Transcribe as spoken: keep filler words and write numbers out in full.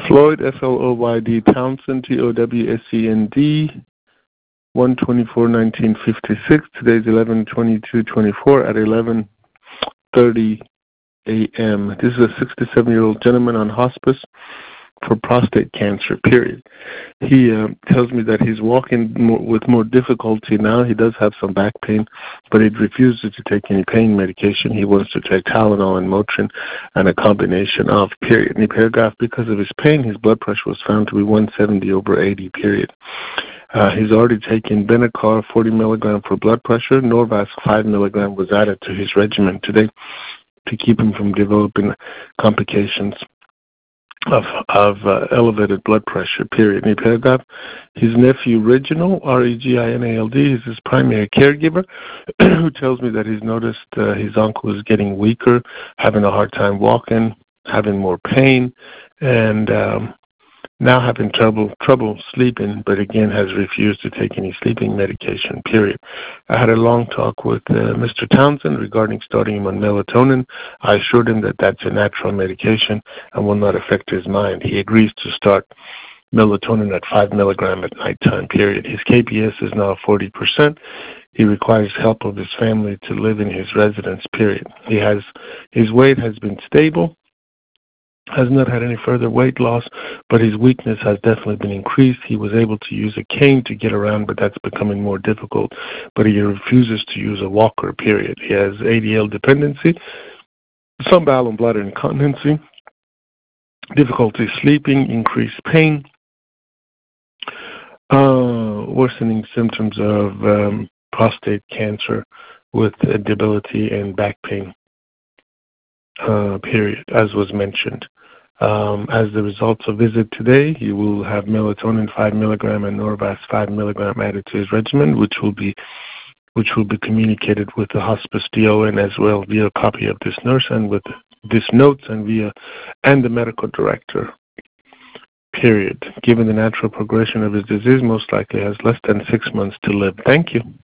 Floyd, F L O Y D, Townsend, T O W S E N D, one twenty-four nineteen fifty-six. Today's eleven twenty-two twenty-four at eleven thirty a m This is a sixty-seven-year-old gentleman on hospice for prostate cancer, period. He uh, tells me that he's walking more, with more difficulty now. He does have some back pain, but he refuses to take any pain medication. He wants to take Tylenol and Motrin and a combination of, period. Any paragraph, because of his pain, his blood pressure was found to be one seventy over eighty, period. Uh, he's already taken Benacar forty milligram for blood pressure. Norvasc five milligram was added to his regimen today to keep him from developing complications of of uh, elevated blood pressure, period. Any paragraph. His nephew, Reginald, R E G I N A L D, is his primary caregiver, who tells me that he's noticed uh, his uncle is getting weaker, having a hard time walking, having more pain, and um, now having trouble trouble sleeping, but again has refused to take any sleeping medication, period. I had a long talk with uh, Mister Townsend regarding starting him on melatonin. I assured him that that's a natural medication and will not affect his mind. He agrees to start melatonin at five milligram at nighttime, period. His K P S is now forty percent. He requires help of his family to live in his residence, period. He has his weight has been stable, has not had any further weight loss, but his weakness has definitely been increased. He was able to use a cane to get around, but that's becoming more difficult. But he refuses to use a walker, period. He has A D L dependency, some bowel and bladder incontinency, difficulty sleeping, increased pain, uh, worsening symptoms of um, prostate cancer with uh, debility and back pain. Uh, period, as was mentioned. Um, as the results of visit today, you will have melatonin five milligram and Norvasc five milligram added to his regimen, which will be which will be communicated with the hospice D O N as well via a copy of this nurse and with this notes and via and the medical director. Period. Given the natural progression of his disease, most likely has less than six months to live. Thank you.